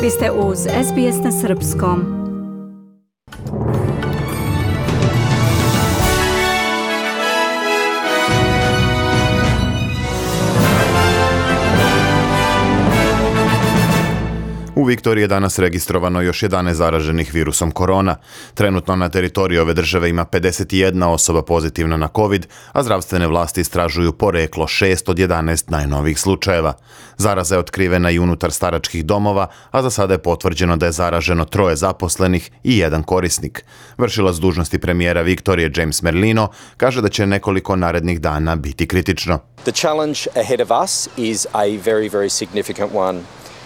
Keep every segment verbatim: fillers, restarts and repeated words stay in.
Vi ste uz S B S na srpskom. U Viktoriji je danas registrovano još jedanaest zaraženih virusom korona. Trenutno na teritoriji ove države ima pedeset jedna osoba pozitivna na COVID, a zdravstvene vlasti istražuju poreklo šest od jedanaest najnovijih slučajeva. Zaraza je otkrivena i unutar staračkih domova, a za sada je potvrđeno da je zaraženo troje zaposlenih i jedan korisnik. Vršilac dužnosti premijera Viktorije James Merlino kaže da će nekoliko narednih dana biti kritično. The challenge ahead of us is a very, very significant one.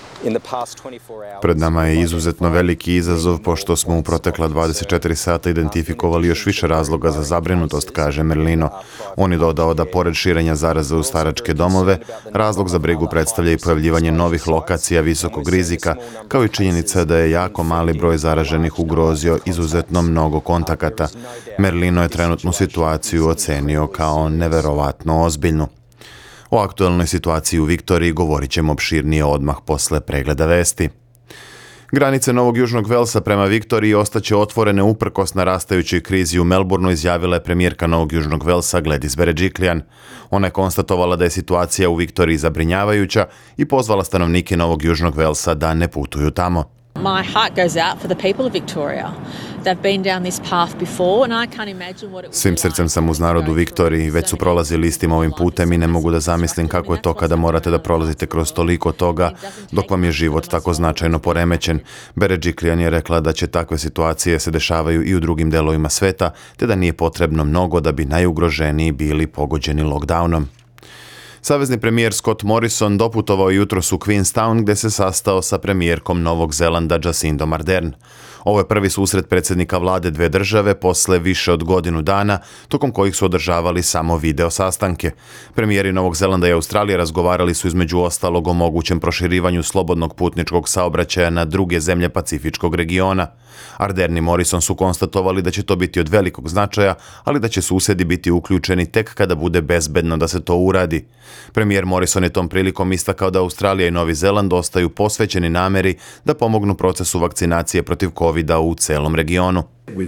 Pred nama je izuzetno veliki izazov pošto smo u protekla dvadeset četiri sata identifikovali još više razloga za zabrinutost, kaže Merlino. On je dodao da pored širenja zaraze u staračke domove, razlog za brigu predstavlja i pojavljivanje novih lokacija visokog rizika, kao i činjenica da je jako mali broj zaraženih ugrozio izuzetno mnogo kontakata. Merlino je trenutnu situaciju ocenio kao neverovatno ozbiljnu. O aktualnoj situaciji u Viktoriji govorit ćemo opširnije odmah posle pregleda vesti. Granice Novog Južnog Velsa prema Viktoriji ostaće otvorene uprkos narastajućoj krizi u Melbourneu, izjavila je premijerka Novog Južnog Velsa Gladys Berejiklian. Ona je konstatovala da je situacija u Viktoriji zabrinjavajuća i pozvala stanovnike Novog Južnog Velsa da ne putuju tamo. My heart goes out for the people of Victoria. They've been down this path before and I can't imagine what it would be. Svim srcem sam uz narod u Viktoriji, već su prolazili istim ovim putem i ne mogu da zamislim kako je to kada morate da prolazite kroz toliko toga dok vam je život tako značajno poremećen. Berejiklian je rekla da će takve situacije se dešavaju i u drugim delovima sveta, te da nije potrebno mnogo da bi najugroženiji bili pogođeni lockdownom. Savezni premijer Scott Morrison doputovao jutros u Queenstown gdje se sastao sa premijerkom Novog Zelanda Jacindom Ardern. Ovo je prvi susret predsjednika vlade dve države posle više od godinu dana, tokom kojih su održavali samo video sastanke. Premijeri Novog Zelanda i Australije razgovarali su između ostalog o mogućem proširivanju slobodnog putničkog saobraćaja na druge zemlje Pacifičkog regiona. Ardern i Morrison su konstatovali da će to biti od velikog značaja, ali da će susjedi biti uključeni tek kada bude bezbedno da se to uradi. Premijer Morrison je tom prilikom istakao da Australija i Novi Zeland ostaju posvećeni nameri da pomognu procesu vakcinacije protiv covida u celom regionu.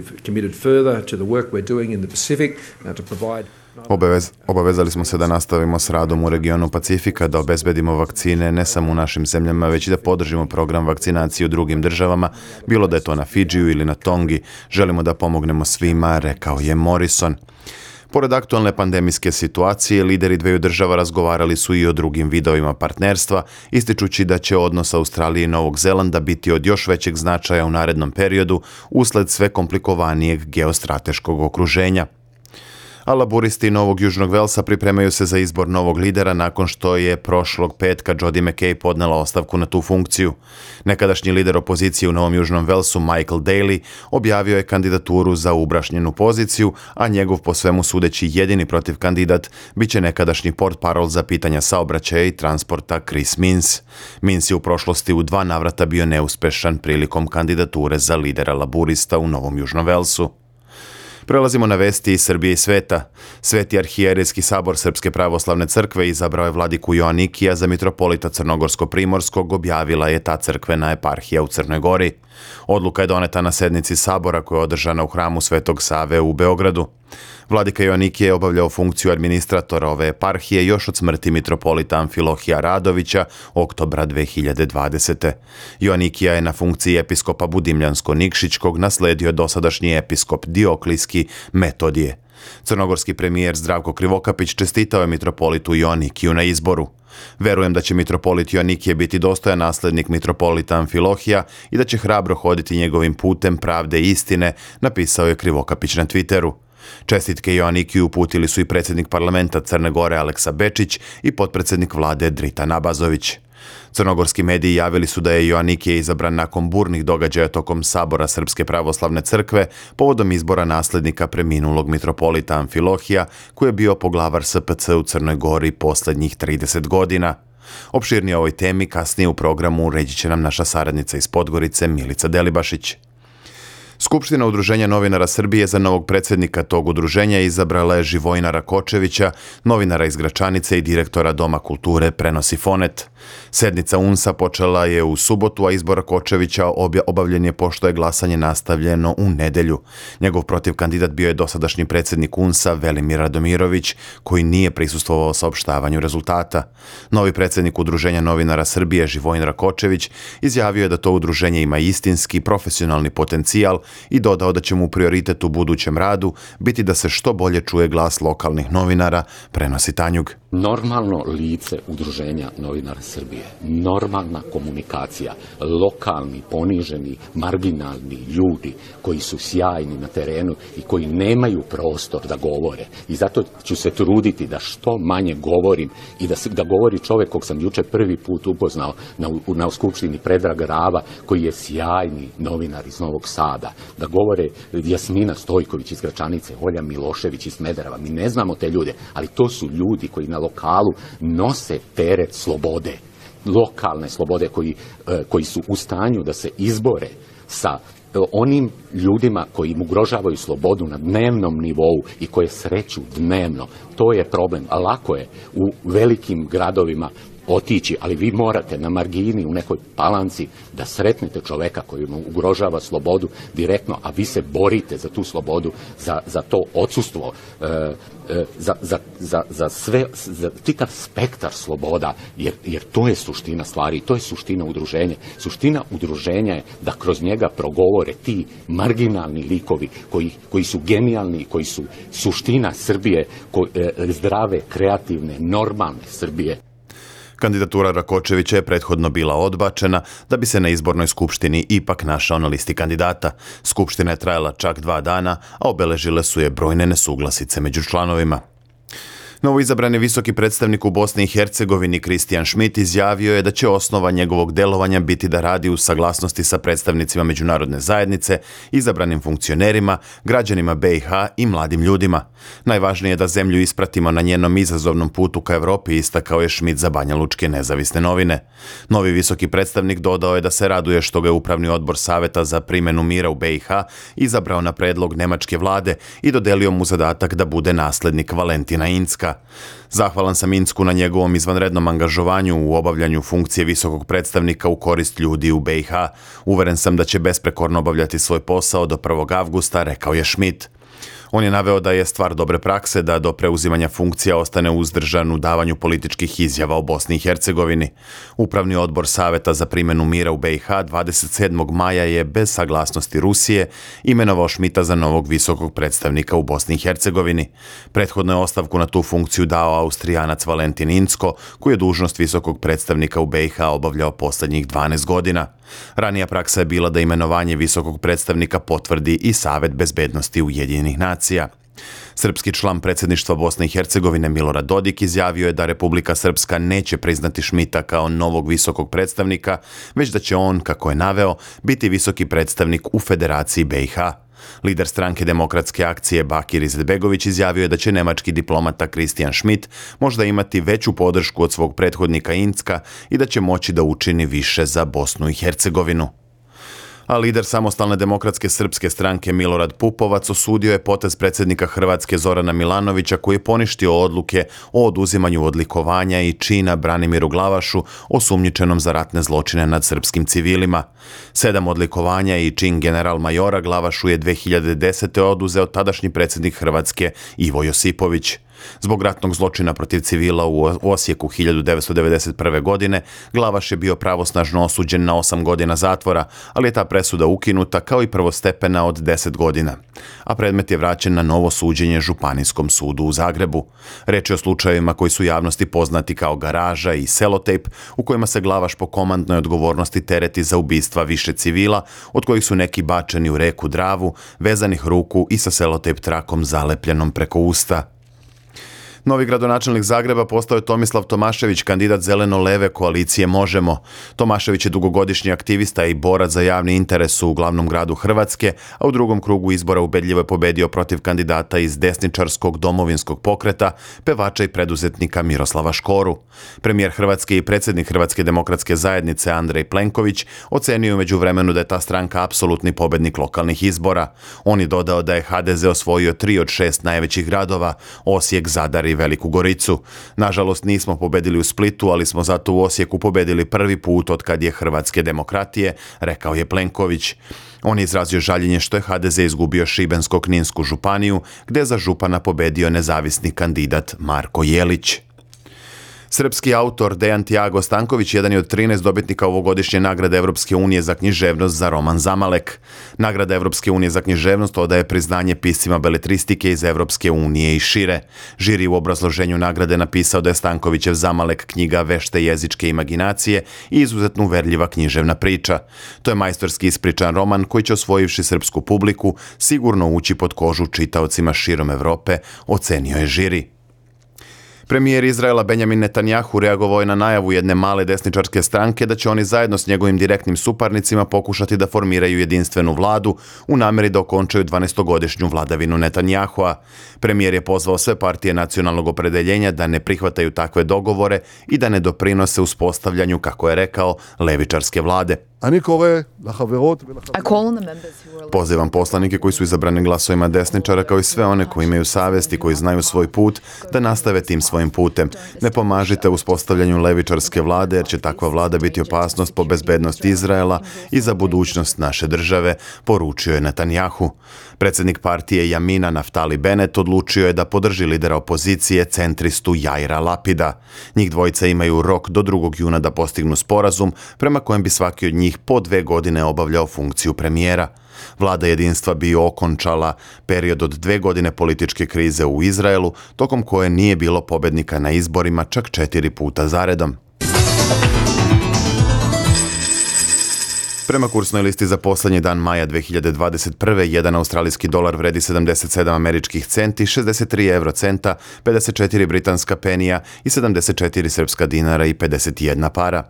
Obavez, obavezali smo se da nastavimo s radom u regionu Pacifika, da obezbedimo vakcine ne samo u našim zemljama, već i da podržimo program vakcinacije u drugim državama, bilo da je to na Fidžiju ili na Tongi. Želimo da pomognemo svima, rekao je Morrison. Pored aktualne pandemijske situacije, lideri dveju država razgovarali su i o drugim vidovima partnerstva, ističući da će odnos Australije i Novog Zelanda biti od još većeg značaja u narednom periodu usled sve komplikovanijeg geostrateškog okruženja. A laburisti Novog Južnog Velsa pripremaju se za izbor novog lidera nakon što je prošlog petka Jodi McKay podnela ostavku na tu funkciju. Nekadašnji lider opozicije u Novom Južnom Velsu Michael Daly objavio je kandidaturu za ubrašnjenu poziciju, a njegov po svemu sudeći jedini protiv kandidat biće nekadašnji portparol za pitanja saobraćaja i transporta Chris Minns. Minns je u prošlosti u dva navrata bio neuspešan prilikom kandidature za lidera laburista u Novom Južnom Velsu. Prelazimo na vesti iz Srbije i sveta. Sveti arhijerejski sabor Srpske pravoslavne crkve izabrao je vladiku Joanikija za mitropolita Crnogorsko-primorskog, objavila je ta crkvena eparhija u Crnoj Gori. Odluka je doneta na sednici sabora koja je održana u hramu Svetog Save u Beogradu. Vladika Joanikije je obavljao funkciju administratora ove eparhije još od smrti mitropolita Amfilohija Radovića oktobra dve hiljade dvadesete. Joanikija je na funkciji episkopa Budimljansko-Nikšićkog nasledio dosadašnji episkop Dioklijski Metodije. Crnogorski premijer Zdravko Krivokapić čestitao je mitropolitu Joanikiju na izboru. Verujem da će mitropolit Joanikije biti dostojan naslednik mitropolita Amfilohija i da će hrabro hoditi njegovim putem pravde i istine, napisao je Krivokapić na Twitteru. Čestitke Joanikiju uputili su i predsjednik parlamenta Crne Gore Aleksa Bečić i potpredsjednik vlade Dritan Abazović. Crnogorski mediji javili su da je Joanikije izabran nakon burnih događaja tokom sabora Srpske pravoslavne crkve povodom izbora naslednika preminulog mitropolita Amfilohija, koji je bio poglavar S P C u Crnoj Gori posljednjih trideset godina. Opširnije o ovoj temi kasnije u programu reći će nam naša saradnica iz Podgorice Milica Delibašić. Skupština Udruženja novinara Srbije za novog predsjednika tog udruženja izabrala je Živojina Rakočevića, novinara iz Gračanice i direktora Doma kulture, prenosi Fonet. Sednica U N S A počela je u subotu, a izbor Rakočevića obavljen je pošto je glasanje nastavljeno u nedelju. Njegov protiv kandidat bio je dosadašnji predsjednik U N S A Velimir Radomirović, koji nije prisustvovao saopštavanju rezultata. Novi predsjednik Udruženja novinara Srbije, Živojin Rakočević, izjavio je da to udruženje ima istinski, profesionalni potencijal i dodao da će mu prioritet u budućem radu biti da se što bolje čuje glas lokalnih novinara, prenosi Tanjug. Normalno lice Udruženja novinara Srbije, normalna komunikacija, lokalni, poniženi, marginalni ljudi koji su sjajni na terenu i koji nemaju prostor da govore. I zato ću se truditi da što manje govorim i da, da govori čovjek kog sam juče prvi put upoznao na, na skupštini, Predrag Rava, koji je sjajni novinar iz Novog Sada, da govore Jasmina Stojković iz Gračanice, Olja Milošević iz Smedereva. Mi ne znamo te ljude, ali to su ljudi koji na lokalu nose teret slobode, lokalne slobode, koji, koji su u stanju da se izbore sa onim ljudima koji im ugrožavaju slobodu na dnevnom nivou i koje sreću dnevno. To je problem, a lako je u velikim gradovima otići, ali vi morate na margini u nekoj Palanci da sretnete čoveka koji mu ugrožava slobodu direktno, a vi se borite za tu slobodu, za, za to odsustvo, e, e, za, za, za, za sve, za čitav spektar sloboda, jer, jer to je suština stvari, to je suština udruženja. Suština udruženja je da kroz njega progovore ti marginalni likovi koji, koji su genijalni, koji su suština Srbije, koji, e, zdrave, kreativne, normalne Srbije. Kandidatura Rakočevića je prethodno bila odbačena da bi se na izbornoj skupštini ipak našao na listi kandidata. Skupština je trajala čak dva dana, a obeležile su je brojne nesuglasice među članovima. Novoizabrani visoki predstavnik u Bosni i Hercegovini Kristijan Schmidt izjavio je da će osnova njegovog delovanja biti da radi u saglasnosti sa predstavnicima međunarodne zajednice, izabranim funkcionerima, građanima B i H i mladim ljudima. Najvažnije je da zemlju ispratimo na njenom izazovnom putu ka Evropi, istakao je Schmidt za Banjalučke nezavisne novine. Novi visoki predstavnik dodao je da se raduje što ga je Upravni odbor Saveta za primjenu mira u B i H izabrao na predlog nemačke vlade i dodelio mu zadatak da bude naslednik Valentina Incka. Zahvalan sam Incku na njegovom izvanrednom angažovanju u obavljanju funkcije visokog predstavnika u korist ljudi u B i H. Uveren sam da će besprekorno obavljati svoj posao do prvog avgusta, rekao je Schmidt. On je naveo da je stvar dobre prakse da do preuzimanja funkcija ostane uzdržan u davanju političkih izjava o Bosni i Hercegovini. Upravni odbor Saveta za primjenu mira u B i H dvadeset sedmog maja je bez saglasnosti Rusije imenovao Schmidta za novog visokog predstavnika u Bosni i Hercegovini. Prethodno je ostavku na tu funkciju dao Austrijanac Valentin Incko, koji je dužnost visokog predstavnika u B i H obavljao posljednjih dvanaest godina. Ranija praksa je bila da imenovanje visokog predstavnika potvrdi i Savet bezbednosti Ujedinjenih nacija. Srpski član predsjedništva Bosne i Hercegovine Milorad Dodik izjavio je da Republika Srpska neće priznati Schmidta kao novog visokog predstavnika, već da će on, kako je naveo, biti visoki predstavnik u Federaciji B i H. Lider stranke Demokratske akcije Bakir Izetbegović izjavio je da će nemački diplomata Kristijan Schmidt možda imati veću podršku od svog prethodnika Incka i da će moći da učini više za Bosnu i Hercegovinu. A lider Samostalne demokratske srpske stranke Milorad Pupovac osudio je potez predsjednika Hrvatske Zorana Milanovića koji je poništio odluke o oduzimanju odlikovanja i čina Branimiru Glavašu, osumnjičenom za ratne zločine nad srpskim civilima. Sedam odlikovanja i čin general majora Glavašu je dve hiljade desete. oduzeo tadašnji predsjednik Hrvatske Ivo Josipović. Zbog ratnog zločina protiv civila u Osijeku hiljadu devetsto devedeset prve. godine Glavaš je bio pravosnažno osuđen na osam godina zatvora, ali je ta presuda ukinuta kao i prvostepena od deset godina. A predmet je vraćen na novo suđenje Županijskom sudu u Zagrebu. Reč je o slučajevima koji su javnosti poznati kao Garaža i Selotejp, u kojima se Glavaš po komandnoj odgovornosti tereti za ubistva više civila, od kojih su neki bačeni u reku Dravu, vezanih ruku i sa selotejp trakom zalepljenom preko usta. Novi gradonačelnik Zagreba postao je Tomislav Tomašević, kandidat zeleno-leve koalicije Možemo. Tomašević je dugogodišnji aktivista i borac za javni interes u glavnom gradu Hrvatske, a u drugom krugu izbora ubedljivo je pobedio protiv kandidata iz desničarskog domovinskog pokreta, pevača i preduzetnika Miroslava Škoru. Premijer Hrvatske i predsjednik Hrvatske demokratske zajednice Andrej Plenković ocenio u međuvremenu da je ta stranka apsolutni pobednik lokalnih izbora. On je dodao da je ha de ze osvojio tri od šest najvećih gradova, Osijek, Zadar i Veliku Goricu. Nažalost, nismo pobedili u Splitu, ali smo zato u Osijeku pobedili prvi put od kad je Hrvatske demokratije, rekao je Plenković. On je izrazio žaljenje što je ha de ze izgubio Šibensko-kninsku županiju, gdje je za župana pobedio nezavisni kandidat Marko Jelić. Srpski autor Dejan Tiago Stanković jedan je od trinaest dobitnika ovogodišnje nagrade Evropske unije za književnost za roman Zamalek. Nagrada Evropske unije za književnost odaje priznanje piscima beletristike iz Evropske unije i šire. Žiri u obrazloženju nagrade napisao da je Stankovićev Zamalek knjiga vešte jezičke imaginacije i izuzetno uverljiva književna priča. To je majstorski ispričan roman koji će, osvojivši srpsku publiku, sigurno ući pod kožu čitaocima širom Evrope, ocenio je žiri. Premijer Izraela Benjamin Netanjahu reagovao je na najavu jedne male desničarske stranke da će oni zajedno s njegovim direktnim suparnicima pokušati da formiraju jedinstvenu vladu u namjeri da okončaju dvanaestogodišnju vladavinu Netanjahua. Premijer je pozvao sve partije nacionalnog opredeljenja da ne prihvataju takve dogovore i da ne doprinose uspostavljanju, kako je rekao, levičarske vlade. Pozivam poslanike koji su izabrani glasovima desničara, kao i sve one koji imaju savjest i koji znaju svoj put, da nastave tim svojim putem. Ne pomažite uspostavljanju levičarske vlade, jer će takva vlada biti opasnost po bezbednost Izraela i za budućnost naše države, poručio je Netanjahu. Predsjednik partije Jamina Naftali Bennett odlučio je da podrži lidera opozicije, centristu Jaira Lapida. Njih dvojica imaju rok do drugog juna da postignu sporazum, prema kojem bi svaki od njih po dve godine obavljao funkciju premijera. Vlada jedinstva bi okončala period od dve godine političke krize u Izraelu, tokom koje nije bilo pobednika na izborima čak četiri puta zaredom. Prema kursnoj listi za posljednji dan maja dve hiljade dvadeset prve. jedan australijski dolar vredi sedamdeset sedam američkih centi, šezdeset tri eurocenta, pedeset četiri britanska penija i sedamdeset četiri srpska dinara i pedeset jedna para.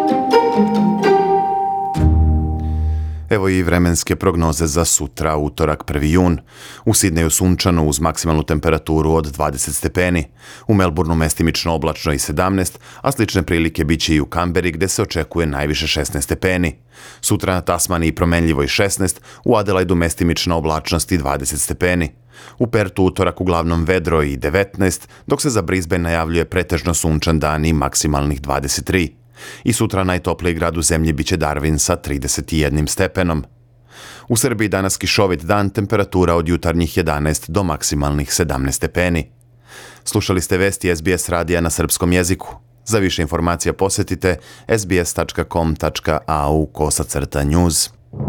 Evo i vremenske prognoze za sutra, utorak prvi jun. U Sidneju sunčano uz maksimalnu temperaturu od dvadeset stepeni. U Melbourneu mestimično oblačno i sedamnaest, a slične prilike bit će i u Kamberi gdje se očekuje najviše šesnaest stepeni. Sutra na Tasmaniji promenljivo i šesnaest, u Adelaidu mestimično oblačnost i dvadeset stepeni. U Pertu utorak uglavnom vedro i devetnaest, dok se za Brisbane najavljuje pretežno sunčan dan i maksimalnih dvadeset tri. I sutra najtopliji grad u zemlji biće Darwin sa trideset jednim stepenom. U Srbiji danas kišovit dan, temperatura od jutarnjih jedanaest do maksimalnih sedamnaest stepeni. Slušali ste vesti es be es radija na srpskom jeziku. Za više informacija posjetite es be es tačka com tačka a u kosacrta news.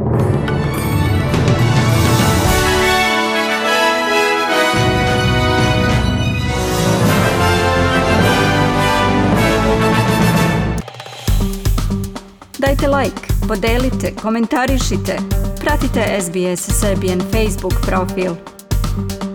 Dajte like, podelite, komentarišite. Pratite es be es Serbian Facebook profil.